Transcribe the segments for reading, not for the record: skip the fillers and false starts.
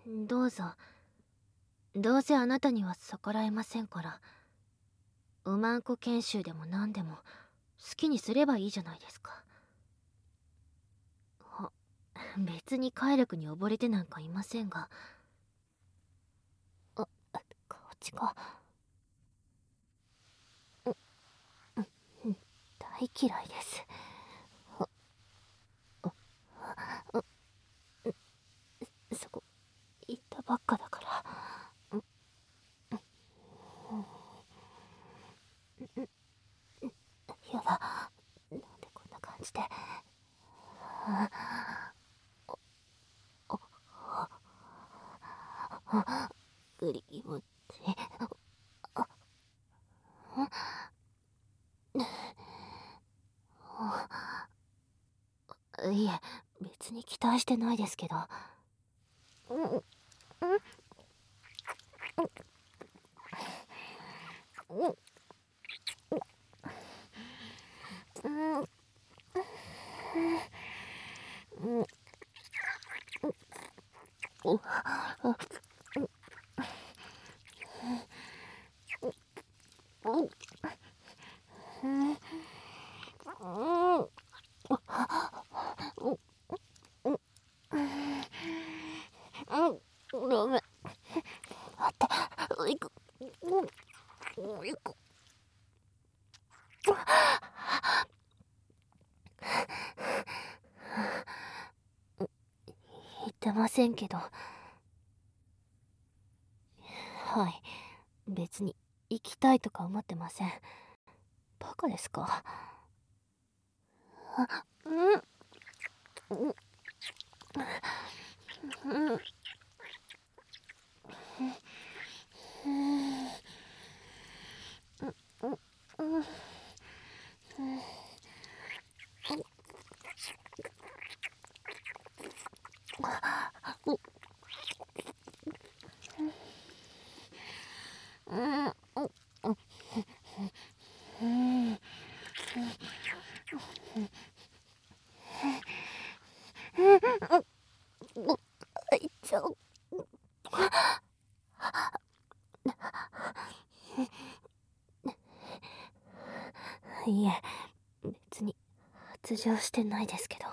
どうぞ。どうせあなたには逆らえませんから。うまんこ研修でも何でも好きにすればいいじゃないですか。別に快楽に溺れてなんかいませんが。こっちか。大嫌いです。そこ行ったばっかだから。やだ。なんでこんな感じで。グリ気持ちいえ、別に期待してないですけど。ごめん。待って。行く。行く。言ってませんけど。はい。別に行きたいとか思ってません。バカですか？ちょいえ、別に発情してないですけど。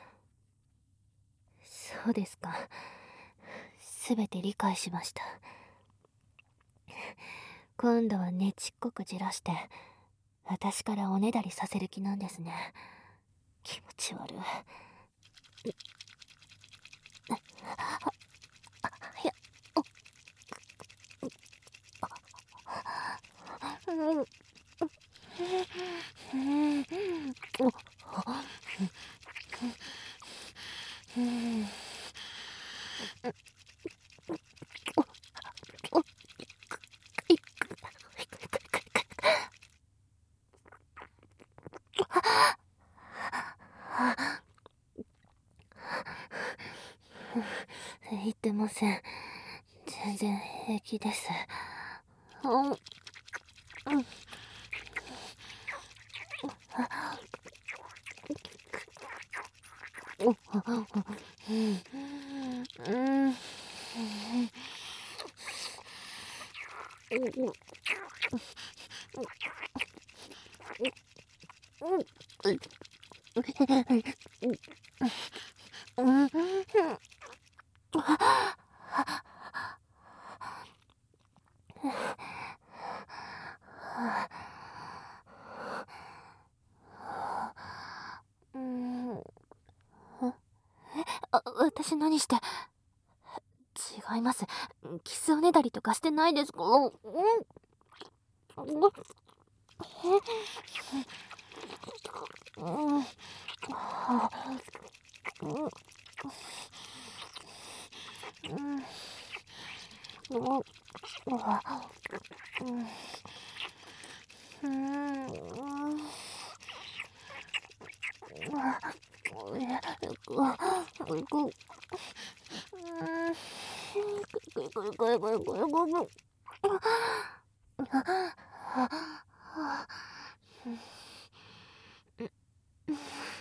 そうですか。すべて理解しました。今度はねちっこくじらして私からおねだりさせる気なんですね。気持ち悪い。いや、言ってません。全然平気です。私何して。違います。キスおねだりとかしてないですか？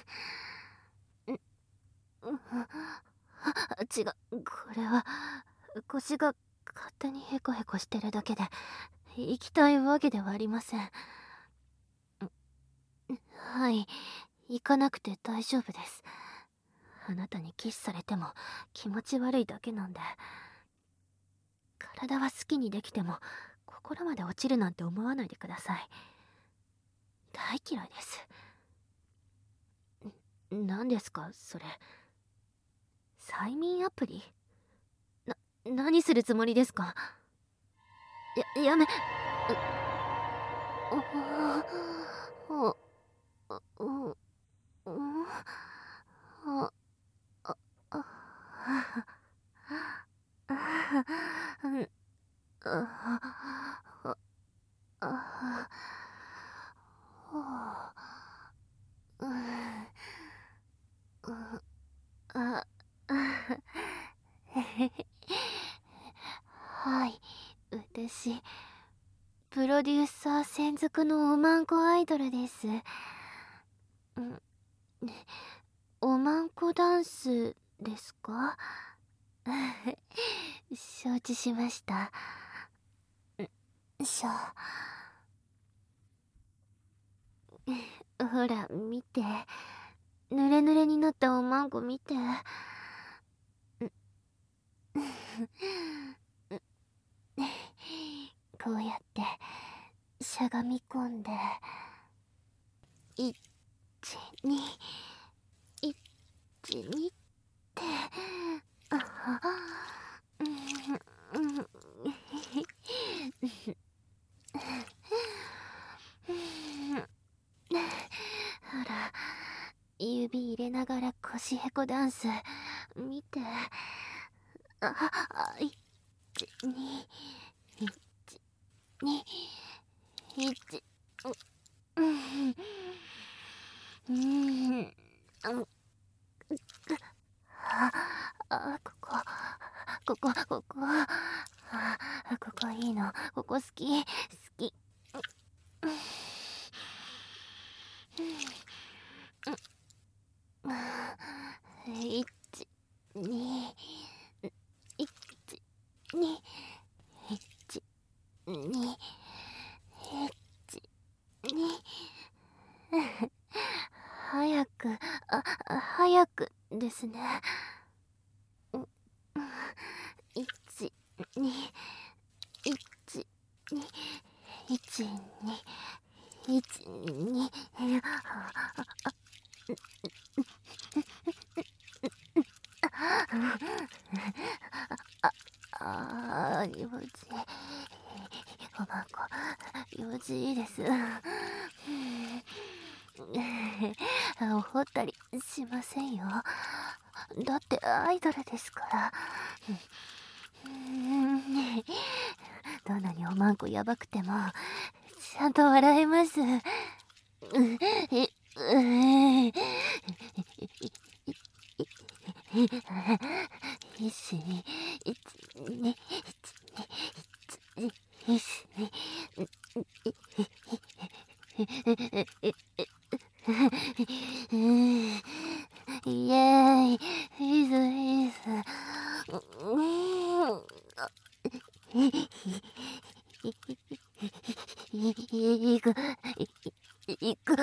違う、これは腰が勝手にヘコヘコしてるだけで行きたいわけではありません。はい、行かなくて大丈夫です。あなたにキスされても気持ち悪いだけなんで。体は好きにできても心まで落ちるなんて思わないでください。大嫌いです。何ですかそれ。催眠アプリ？何するつもりですか？やめ、お、お、お、あ、あ、あ、うん、あ、あ、うん、あ、はい、私、プロデューサー専属のおまんこアイドルです。うん、おまんこダンスですか？承知しました。ほら、見て。濡れ濡れになったおまんこ見て。こうやってしゃがみ込んで、1212ってあうんうんほら、指入れながら腰へこダンス見て。12121うんうんここここいいの。ここ好き1、2、1、2、1、2、1、2。早く、早くですね。1、2、1、2、1、2、1、2、気持ちいい。おまんこ、気持ちいいです。怒ったりしませんよ。だってアイドルですから。どんなにおまんこやばくても、ちゃんと笑えます。一緒に、一、二、一、イエーイ、いいぞいいぞ。行く、行く、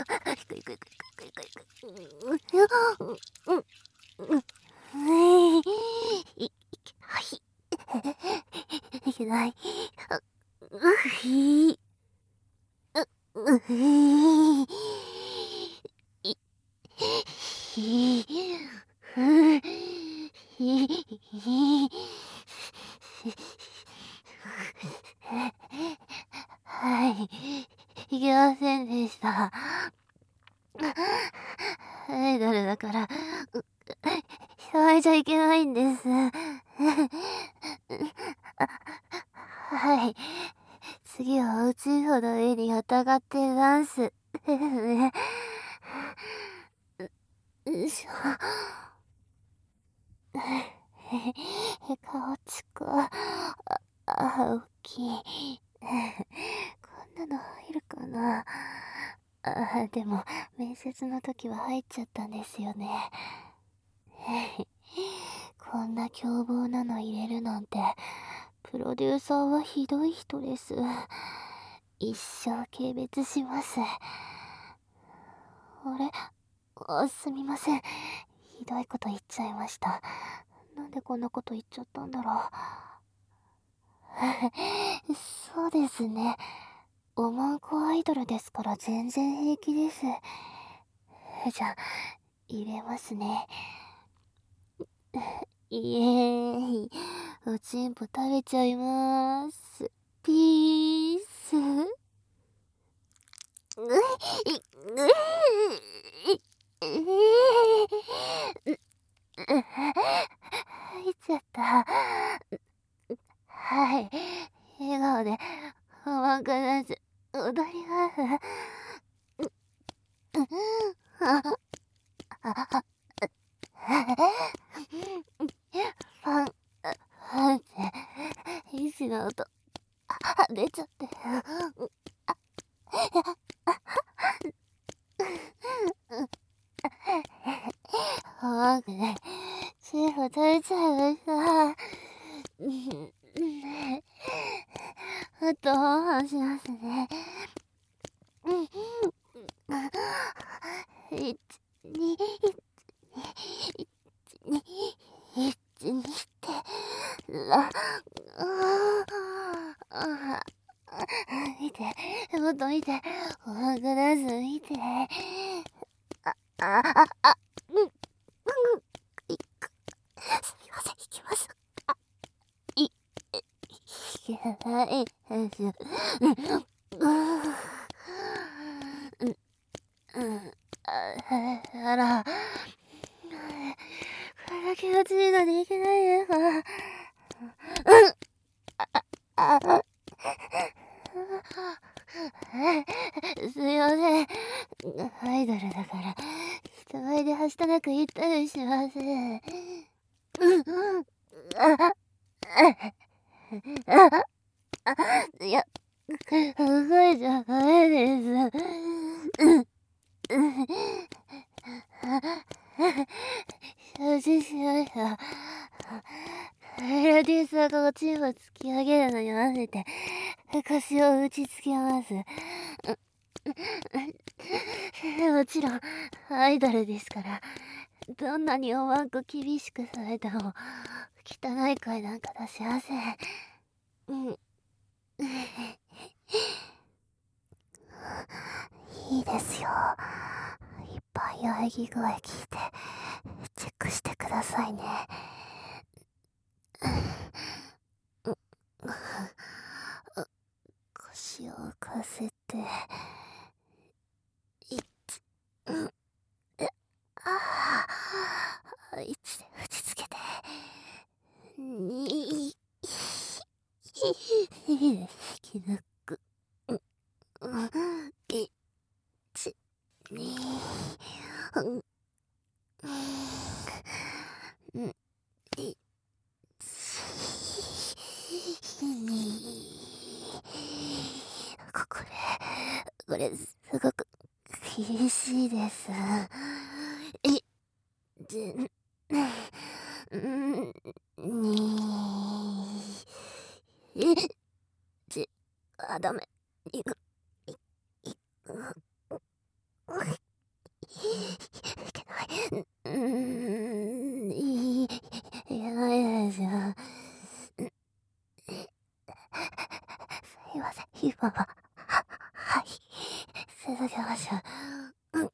はい、いけない。うひうひいひふひはい、いけませんでした。アイドルだから、騒いじゃいけないんです。はい。次は宇宙ほど絵に疑ってダンスですね。顔ちこ。大きい。こんなの入るかな。でも、面接の時は入っちゃったんですよね。こんんな凶暴なの入れるなんて、プロデューサーはひどい人です。一生軽蔑します。すみません。ひどいこと言っちゃいました。なんでこんなこと言っちゃったんだろう。そうですね。おまんこアイドルですから全然平気です。じゃあ、入れますね。イエーイ。おちんぽ食べちゃいます。ピース。うい、うい、入っちゃった。はい。笑顔で、おまんこダンス、踊ります。ファン、ファンって、石の音、出ちゃって。マンクで、チーフ食べちゃいました。あと、本半しますね。1、2、1、2、1、2って、見て、もっと見て、おまんこダンス見て。うん、すみません、行きます。い、けないですよ。あら、これだけ気持ちいいのにいけないですか。すいません。アイドルだから、人前ではしたなく言ったりしません。いや、動いちゃダメです。承知しました。プロデューサーがおちんを突き上げるのに合わせて、腰を打ちつけます。もちろん、アイドルですから、どんなにおまんこ厳しくされても、汚い声なんか出しません。いいですよ。いっぱい喘ぎ声聞いて、チェックしてくださいね。腰を浮かせて、1で打ちつけて、2で引き抜く。1、2、1、これ、すごく厳しいです。ダメ。いく、い、い、けない。いけないですよ。すいません、今は、はい、続けましょう。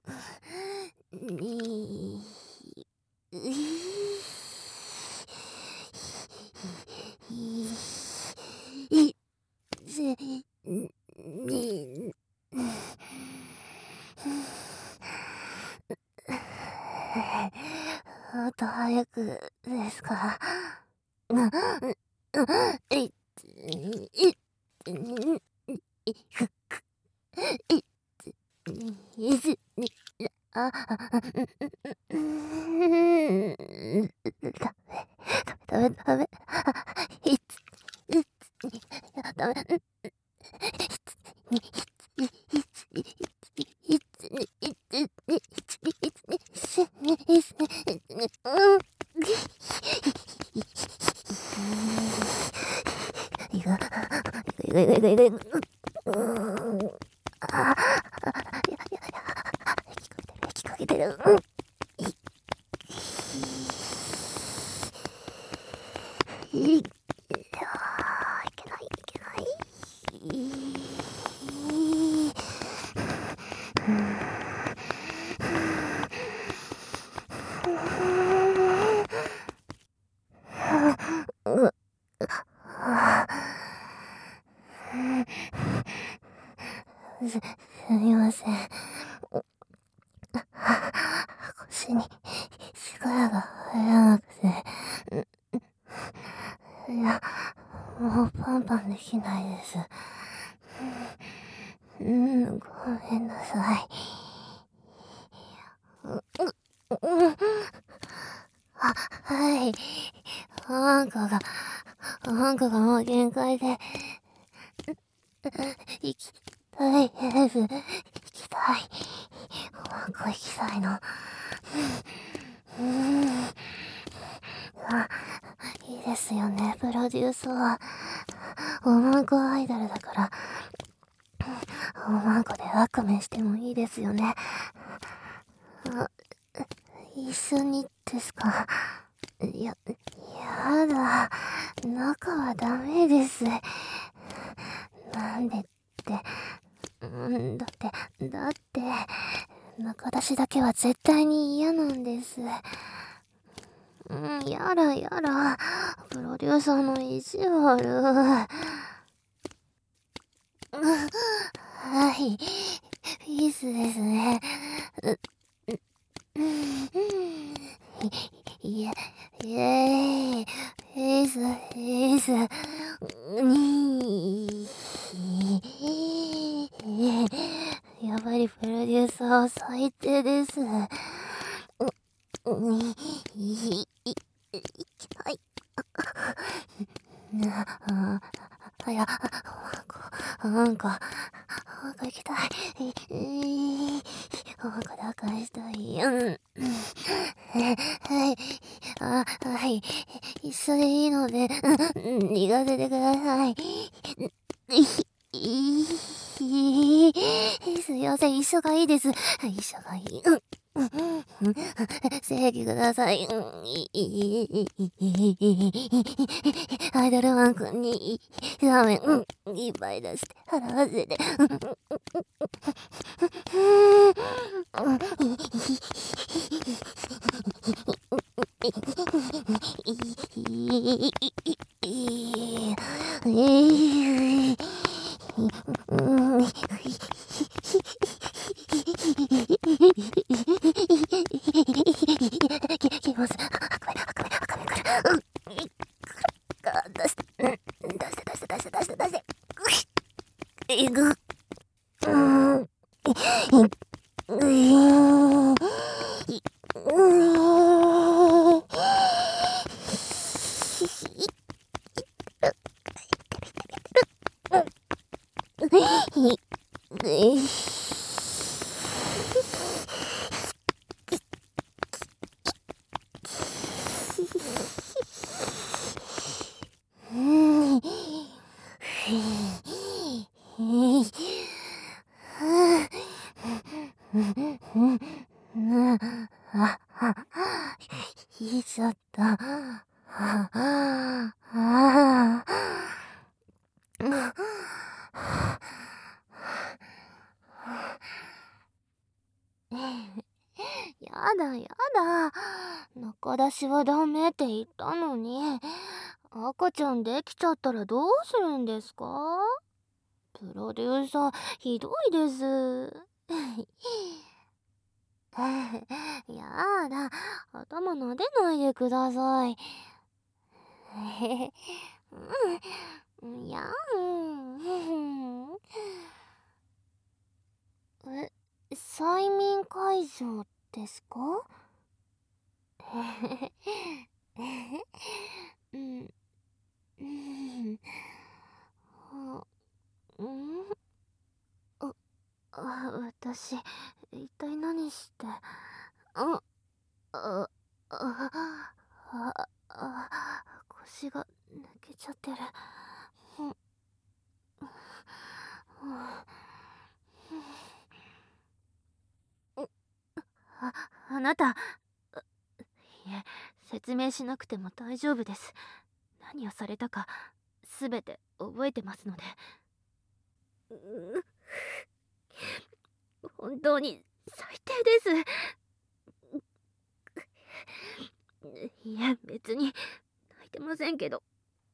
もっと早くですか。あ、ダメ、ダメ。いつ、いつ、ダメ。 聞こえてる。いけない、いけない。すみません。腰に力が入らなくて。いや、もうパンパンできないです。ごめんなさい。はい。あんこがもう限界で、行きたいです。行きたい。あんこ行きたいの。いいですよね、プロデューサー。おまんこアイドルだから、おまんこでワカメしてもいいですよね。一緒にですか？やだ。中はダメです。なんでって。だって、中出しだけは絶対に嫌なんです。やだ。プロデューサーの意地悪。はい。ピースですね。いえ、イエーイ。ピース。やっぱりプロデューサーは最低です。いけない。なんか行きたい。なんかだからしたい。はい。はい。一緒でいいので、行かせてください。すいません、一緒がいいです。一緒がいい。正義ください。アイドルマン君にラーメンいっぱい出して払わせて。いきます。赤目から。出して。出して。えぐ。引いちゃった。やだ。中出しはダメって言ったのに、赤ちゃんできちゃったらどうするんですか？プロデューサー、ひどいです。やだ、頭撫でないでください。ん。催眠解除ですか？うん、うん、あ、うん、私、一体何して、あ、あ、腰が抜けちゃってる。 なた、いえ、説明しなくても大丈夫です。何をされたかすべて覚えてますので。本当に最低です。いえ、別に泣いてませんけど。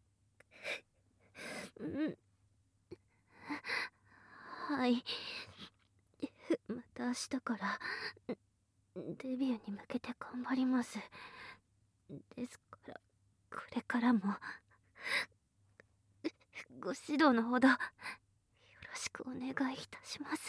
はい。また明日からデビューに向けて頑張ります。ですから、これからもご指導のほどよろしくお願いいたします。